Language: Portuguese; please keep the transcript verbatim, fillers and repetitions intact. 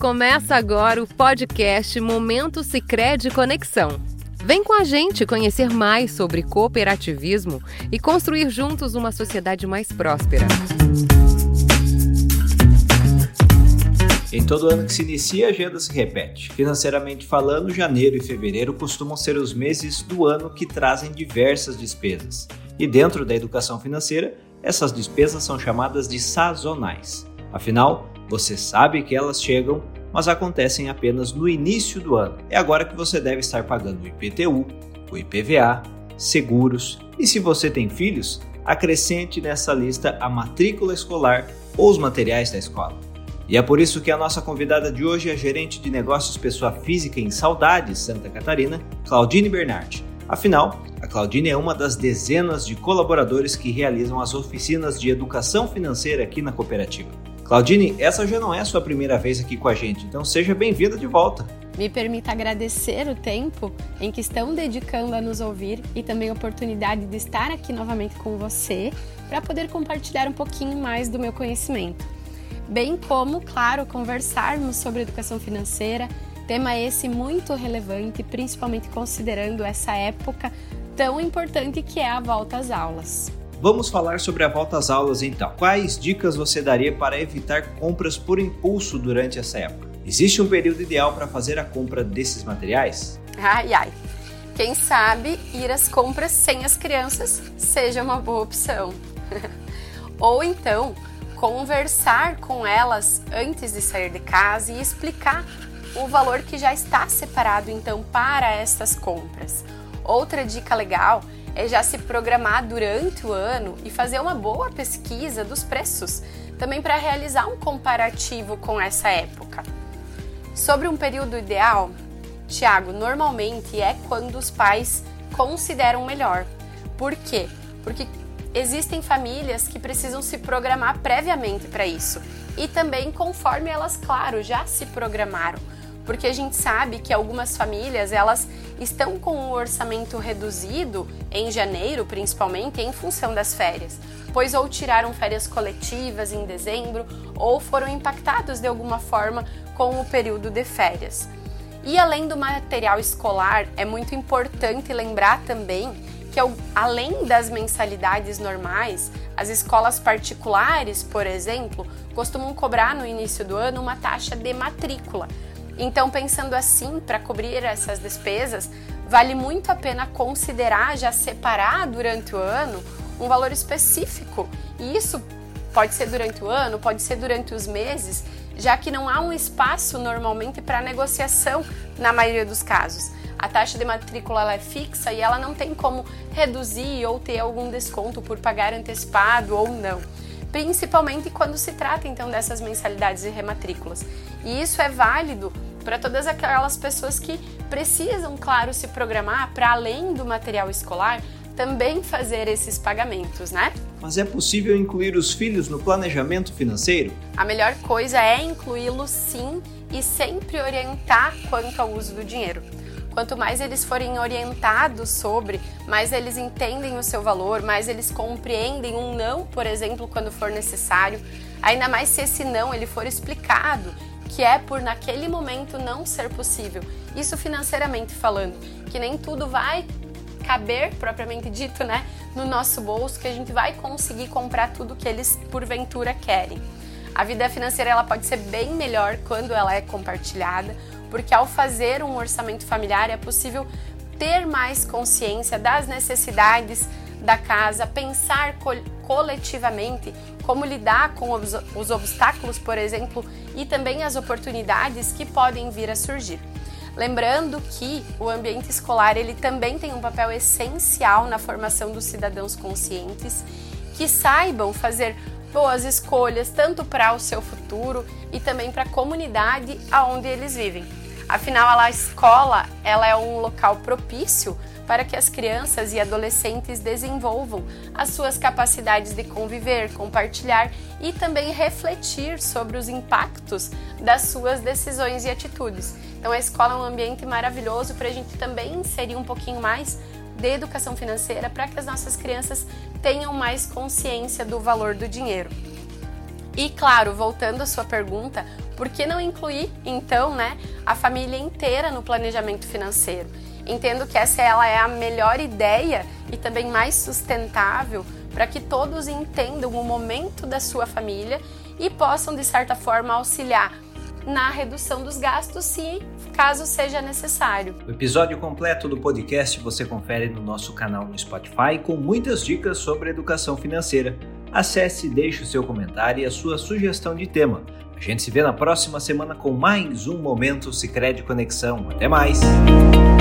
Começa agora o podcast Momento Sicredi Conexão. Vem com a gente conhecer mais sobre cooperativismo e construir juntos uma sociedade mais próspera. Em todo ano que se inicia, a agenda se repete. Financeiramente falando, janeiro e fevereiro costumam ser os meses do ano que trazem diversas despesas. E dentro da educação financeira, essas despesas são chamadas de sazonais. Afinal, você sabe que elas chegam, mas acontecem apenas no início do ano. É agora que você deve estar pagando o I P T U, o I P V A, seguros e, se você tem filhos, acrescente nessa lista a matrícula escolar ou os materiais da escola. E é por isso que a nossa convidada de hoje é a gerente de negócios pessoa física em Saudades, Santa Catarina, Claudine Bernardi. Afinal, a Claudine é uma das dezenas de colaboradores que realizam as oficinas de educação financeira aqui na cooperativa. Claudine, essa já não é a sua primeira vez aqui com a gente, então seja bem-vinda de volta. Me permita agradecer o tempo em que estão dedicando a nos ouvir e também a oportunidade de estar aqui novamente com você para poder compartilhar um pouquinho mais do meu conhecimento. Bem como, claro, conversarmos sobre educação financeira, tema esse muito relevante, principalmente considerando essa época tão importante que é a volta às aulas. Vamos falar sobre a volta às aulas então. Quais dicas você daria para evitar compras por impulso durante essa época? Existe um período ideal para fazer a compra desses materiais? Ai, ai. Quem sabe ir às compras sem as crianças seja uma boa opção. Ou então, conversar com elas antes de sair de casa e explicar o valor que já está separado então para estas compras. Outra dica legal é já se programar durante o ano e fazer uma boa pesquisa dos preços, também para realizar um comparativo com essa época. Sobre um período ideal, Tiago, normalmente é quando os pais consideram melhor. Por quê? Porque existem famílias que precisam se programar previamente para isso e também conforme elas, claro, já se programaram. Porque a gente sabe que algumas famílias elas estão com um orçamento reduzido em janeiro, principalmente, em função das férias, pois ou tiraram férias coletivas em dezembro ou foram impactados de alguma forma com o período de férias. E além do material escolar, é muito importante lembrar também que além das mensalidades normais, as escolas particulares, por exemplo, costumam cobrar no início do ano uma taxa de matrícula. Então, pensando assim, para cobrir essas despesas, vale muito a pena considerar já separar durante o ano um valor específico. E isso pode ser durante o ano, pode ser durante os meses, já que não há um espaço normalmente para negociação na maioria dos casos. A taxa de matrícula ela é fixa e ela não tem como reduzir ou ter algum desconto por pagar antecipado ou não. Principalmente quando se trata então dessas mensalidades e rematrículas. E isso é válido para todas aquelas pessoas que precisam, claro, se programar para além do material escolar, também fazer esses pagamentos, né? Mas é possível incluir os filhos no planejamento financeiro? A melhor coisa é incluí-los sim e sempre orientar quanto ao uso do dinheiro. Quanto mais eles forem orientados sobre, mais eles entendem o seu valor, mais eles compreendem um não, por exemplo, quando for necessário. Ainda mais se esse não ele for explicado, que é por naquele momento não ser possível. Isso financeiramente falando, que nem tudo vai caber, propriamente dito, né, no nosso bolso, que a gente vai conseguir comprar tudo que eles porventura querem. A vida financeira ela pode ser bem melhor quando ela é compartilhada, porque ao fazer um orçamento familiar é possível ter mais consciência das necessidades da casa, pensar co- coletivamente como lidar com os, os obstáculos, por exemplo, e também as oportunidades que podem vir a surgir. Lembrando que o ambiente escolar ele também tem um papel essencial na formação dos cidadãos conscientes que saibam fazer boas escolhas tanto para o seu futuro e também para a comunidade aonde eles vivem. Afinal, a escola ela é um local propício para que as crianças e adolescentes desenvolvam as suas capacidades de conviver, compartilhar e também refletir sobre os impactos das suas decisões e atitudes. Então a escola é um ambiente maravilhoso para a gente também inserir um pouquinho mais de educação financeira para que as nossas crianças tenham mais consciência do valor do dinheiro. E claro, voltando à sua pergunta, por que não incluir então, né, a família inteira no planejamento financeiro? Entendo que essa ela é a melhor ideia e também mais sustentável para que todos entendam o momento da sua família e possam, de certa forma, auxiliar na redução dos gastos, se caso seja necessário. O episódio completo do podcast você confere no nosso canal no Spotify com muitas dicas sobre educação financeira. Acesse e deixe o seu comentário e a sua sugestão de tema. A gente se vê na próxima semana com mais um Momento Sicredi Conexão. Até mais!